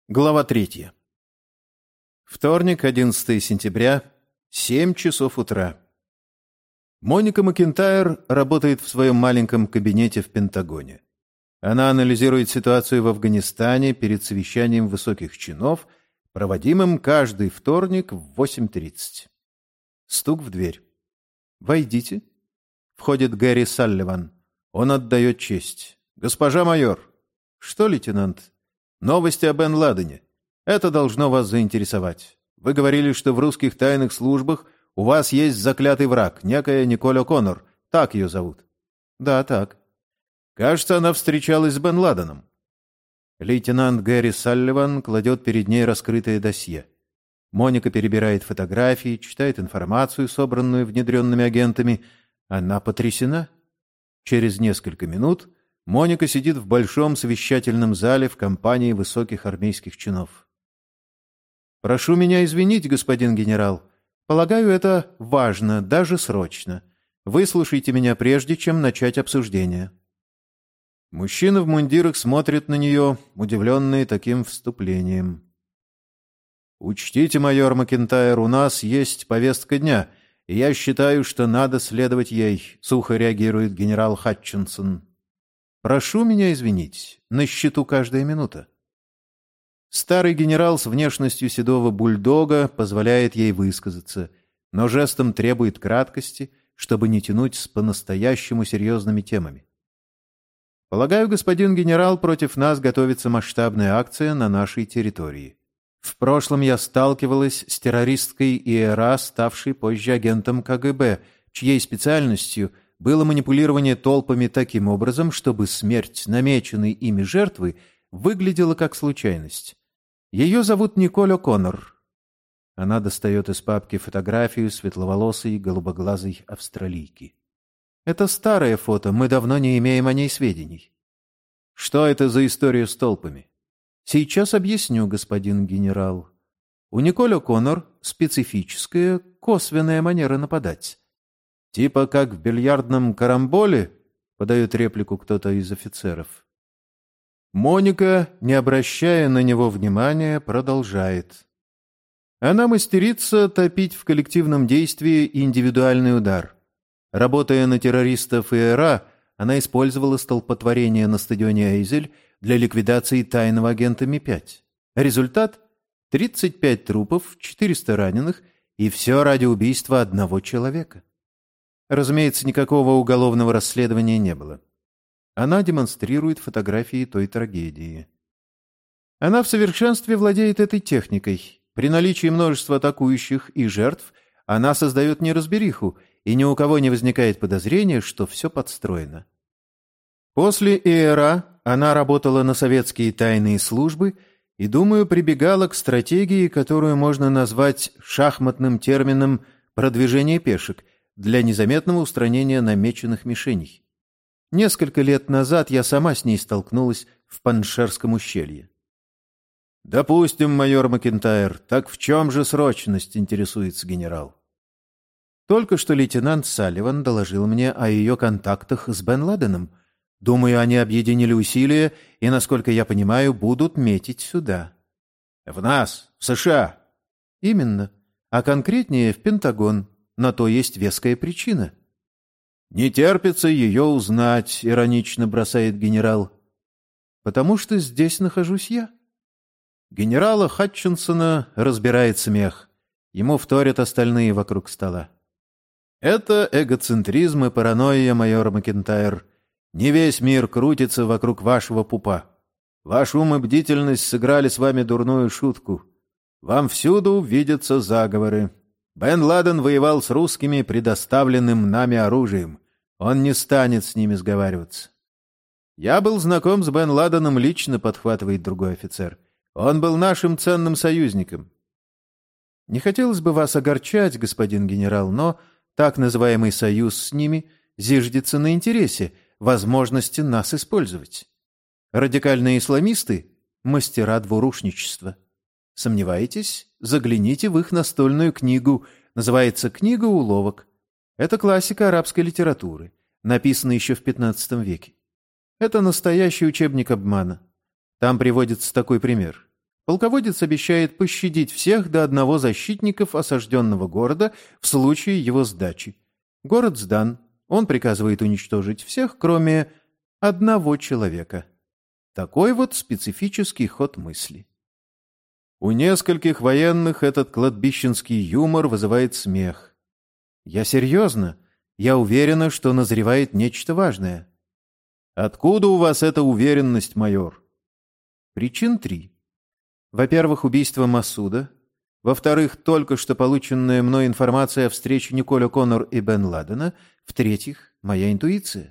Глава 3. Вторник, 11 сентября, 7 часов утра. Моника Макентайр работает в своем маленьком кабинете в Пентагоне. Она анализирует ситуацию в Афганистане перед совещанием высоких чинов, проводимым каждый вторник в 8:30. Стук в дверь. «Войдите». Входит Гэри Салливан. Он отдает честь. «Госпожа майор». «Что, лейтенант?» «Новости о Бен Ладене. Это должно вас заинтересовать. Вы говорили, что в русских тайных службах у вас есть заклятый враг, некая Николь О'Коннор. Так ее зовут». «Да, так». «Кажется, она встречалась с Бен Ладеном». Лейтенант Гэри Салливан кладет перед ней раскрытое досье. Моника перебирает фотографии, читает информацию, собранную внедренными агентами. Она потрясена. Через несколько минут Моника сидит в большом совещательном зале в компании высоких армейских чинов. «Прошу меня извинить, господин генерал. Полагаю, это важно, даже срочно. Выслушайте меня прежде, чем начать обсуждение». Мужчины в мундирах смотрят на нее, удивленные таким вступлением. «Учтите, майор Макентайр, у нас есть повестка дня, и я считаю, что надо следовать ей», — сухо реагирует генерал Хатчинсон. «Прошу меня извинить, на счету каждая минута». Старый генерал с внешностью седого бульдога позволяет ей высказаться, но жестом требует краткости, чтобы не тянуть с по-настоящему серьезными темами. «Полагаю, господин генерал, против нас готовится масштабная акция на нашей территории. В прошлом я сталкивалась с террористкой ИРА, ставшей позже агентом КГБ, чьей специальностью было манипулирование толпами таким образом, чтобы смерть намеченной ими жертвы выглядела как случайность. Ее зовут Николь О'Коннор». Она достает из папки фотографию светловолосой голубоглазой австралийки. «Это старое фото, мы давно не имеем о ней сведений». «Что это за история с толпами?» «Сейчас объясню, господин генерал. У Николь О'Коннор специфическая, косвенная манера нападать. «Типа как в бильярдном карамболе?» — подает реплику кто-то из офицеров. Моника, не обращая на него внимания, продолжает. Она мастерица топить в коллективном действии индивидуальный удар. Работая на террористов ИРА, она использовала столпотворение на стадионе Эйзель для ликвидации тайного агента Ми-5. Результат — 35 трупов, 400 раненых, и все ради убийства одного человека. Разумеется, никакого уголовного расследования не было. Она демонстрирует фотографии той трагедии. Она в совершенстве владеет этой техникой. При наличии множества атакующих и жертв она создает неразбериху, и ни у кого не возникает подозрения, что все подстроено. После ИРА она работала на советские тайные службы и, думаю, прибегала к стратегии, которую можно назвать шахматным термином «продвижение пешек», для незаметного устранения намеченных мишеней. Несколько лет назад я сама с ней столкнулась в Паншерском ущелье. «Допустим, майор Макентайр, так в чем же срочность?» — интересуется генерал. Только что лейтенант Салливан доложил мне о ее контактах с Бен Ладеном. Думаю, они объединили усилия и, насколько я понимаю, будут метить сюда. «В нас, в США?» «Именно. А конкретнее в Пентагон. На то есть веская причина». «Не терпится ее узнать», — иронично бросает генерал. «Потому что здесь нахожусь я». Генерала Хатчинсона разбирает смех. Ему вторят остальные вокруг стола. «Это эгоцентризм и паранойя, майор Макентайр. Не весь мир крутится вокруг вашего пупа. Ваш ум и бдительность сыграли с вами дурную шутку. Вам всюду видятся заговоры. Бен Ладен воевал с русскими предоставленным нами оружием. Он не станет с ними сговариваться». «Я был знаком с Бен Ладеном лично», — подхватывает другой офицер. «Он был нашим ценным союзником». «Не хотелось бы вас огорчать, господин генерал, но так называемый союз с ними зиждется на интересе, возможности нас использовать. Радикальные исламисты — мастера двурушничества. Сомневаетесь? Загляните в их настольную книгу. Называется «Книга уловок». Это классика арабской литературы, написана еще в XV веке. Это настоящий учебник обмана. Там приводится такой пример. Полководец обещает пощадить всех до одного защитников осажденного города в случае его сдачи. Город сдан. Он приказывает уничтожить всех, кроме одного человека. Такой вот специфический ход мысли. У нескольких военных этот кладбищенский юмор вызывает смех. Я серьезно. Я уверена, что назревает нечто важное. Откуда у вас эта уверенность, майор? Причин 3. Во-первых, убийство Масуда. Во-вторых, только что полученная мной информация о встрече Николь О'Коннор и Бен Ладена. В-третьих, моя интуиция.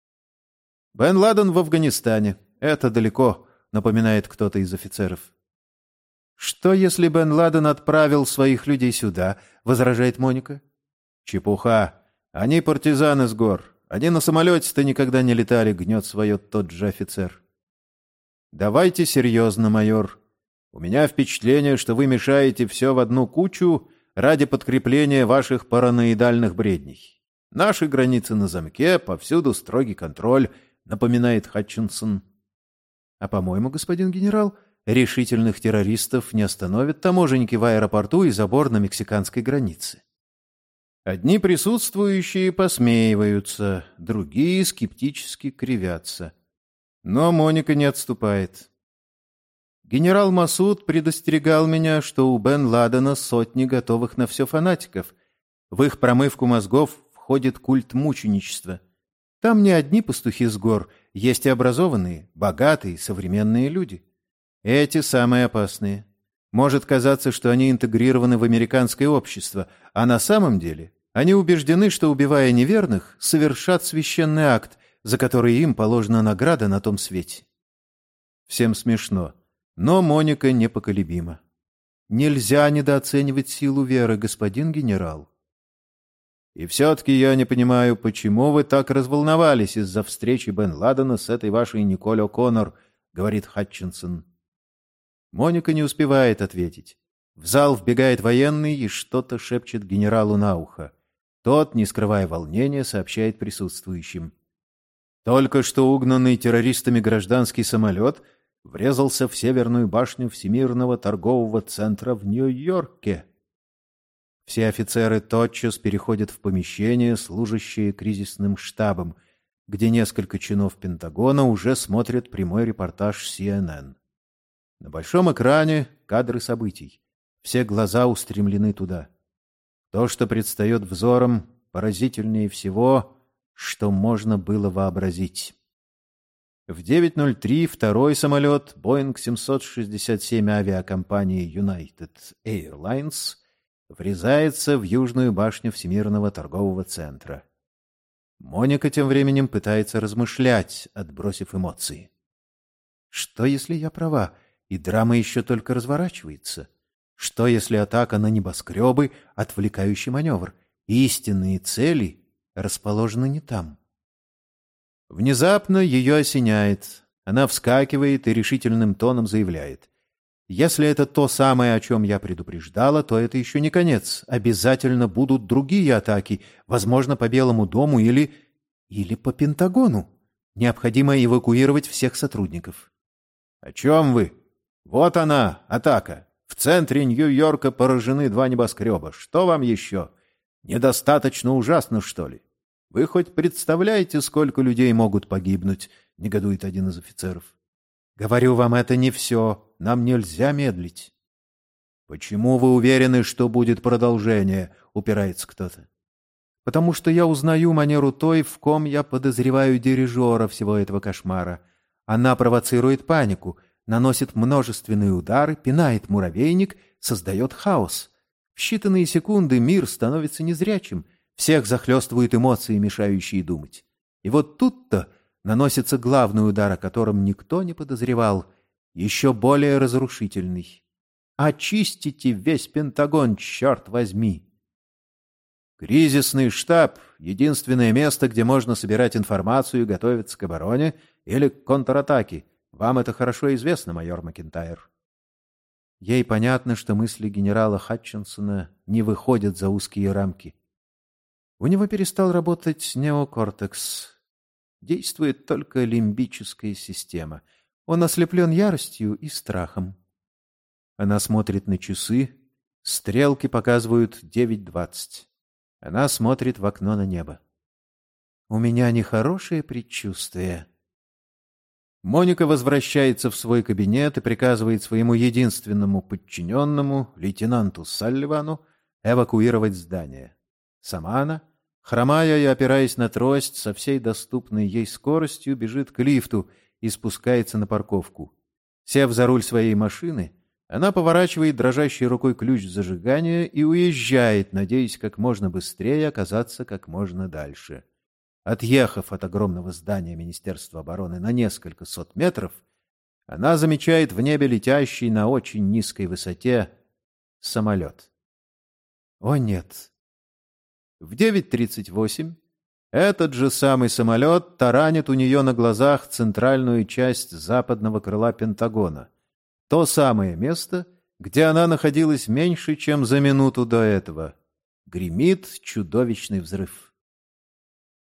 Бен Ладен в Афганистане. Это далеко, напоминает кто-то из офицеров. Что, если Бен Ладен отправил своих людей сюда, возражает Моника? Чепуха. Они партизаны с гор. Они на самолете-то никогда не летали, гнет свое тот же офицер. Давайте серьезно, майор. У меня впечатление, что вы мешаете все в одну кучу ради подкрепления ваших параноидальных бредней. Наши границы на замке, повсюду строгий контроль, напоминает Хатчинсон. А по-моему, господин генерал, решительных террористов не остановят таможенники в аэропорту и забор на мексиканской границе. Одни присутствующие посмеиваются, другие скептически кривятся. Но Моника не отступает. Генерал Масуд предостерегал меня, что у Бен Ладена сотни готовых на все фанатиков. В их промывку мозгов входит культ мученичества. Там не одни пастухи с гор, есть и образованные, богатые, современные люди. Эти самые опасные. Может казаться, что они интегрированы в американское общество, а на самом деле они убеждены, что, убивая неверных, совершат священный акт, за который им положена награда на том свете. Всем смешно. Но Моника непоколебима. Нельзя недооценивать силу веры, господин генерал. И все-таки я не понимаю, почему вы так разволновались из-за встречи Бен Ладена с этой вашей Николь О'Коннор, говорит Хатчинсон. Моника не успевает ответить. В зал вбегает военный и что-то шепчет генералу на ухо. Тот, не скрывая волнения, сообщает присутствующим. Только что угнанный террористами гражданский самолет врезался в северную башню Всемирного торгового центра в Нью-Йорке. Все офицеры тотчас переходят в помещение, служащее кризисным штабом, где несколько чинов Пентагона уже смотрят прямой репортаж CNN. На большом экране кадры событий. Все глаза устремлены туда. То, что предстает взором, поразительнее всего, что можно было вообразить. В 9:03 второй самолет Boeing 767 авиакомпании United Airlines врезается в южную башню Всемирного торгового центра. Моника тем временем пытается размышлять, отбросив эмоции. Что, если я права, и драма еще только разворачивается? Что, если атака на небоскребы — отвлекающий маневр, и истинные цели расположены не там? Внезапно ее осеняет. Она вскакивает и решительным тоном заявляет. Если это то самое, о чем я предупреждала, то это еще не конец. Обязательно будут другие атаки, возможно, по Белому дому или по Пентагону. Необходимо эвакуировать всех сотрудников. О чем вы? Вот она, атака. В центре Нью-Йорка поражены 2 небоскреба. Что вам еще? Недостаточно ужасно, что ли? Вы хоть представляете, сколько людей могут погибнуть? Негодует один из офицеров. Говорю вам, это не все. Нам нельзя медлить. Почему вы уверены, что будет продолжение? Упирается кто-то. Потому что я узнаю манеру той, в ком я подозреваю дирижера всего этого кошмара. Она провоцирует панику, наносит множественные удары, пинает муравейник, создает хаос. В считанные секунды мир становится незрячим, всех захлестывают эмоции, мешающие думать. И вот тут-то наносится главный удар, о котором никто не подозревал, еще более разрушительный. Очистите весь Пентагон, черт возьми! Кризисный штаб — единственное место, где можно собирать информацию и готовиться к обороне или к контратаке. Вам это хорошо известно, майор Макентайр. Ей понятно, что мысли генерала Хатчинсона не выходят за узкие рамки. У него перестал работать неокортекс. Действует только лимбическая система. Он ослеплен яростью и страхом. Она смотрит на часы. Стрелки показывают 9:20. Она смотрит в окно на небо. У меня нехорошее предчувствие. Моника возвращается в свой кабинет и приказывает своему единственному подчиненному, лейтенанту Салливану, эвакуировать здание. Сама она, хромая и опираясь на трость, со всей доступной ей скоростью бежит к лифту и спускается на парковку. Сев за руль своей машины, она поворачивает дрожащей рукой ключ зажигания и уезжает, надеясь как можно быстрее оказаться как можно дальше. Отъехав от огромного здания Министерства обороны на несколько сот метров, она замечает в небе летящий на очень низкой высоте самолет. О нет! В 9:38 этот же самый самолет таранит у нее на глазах центральную часть западного крыла Пентагона. То самое место, где она находилась меньше, чем за минуту до этого. Гремит чудовищный взрыв.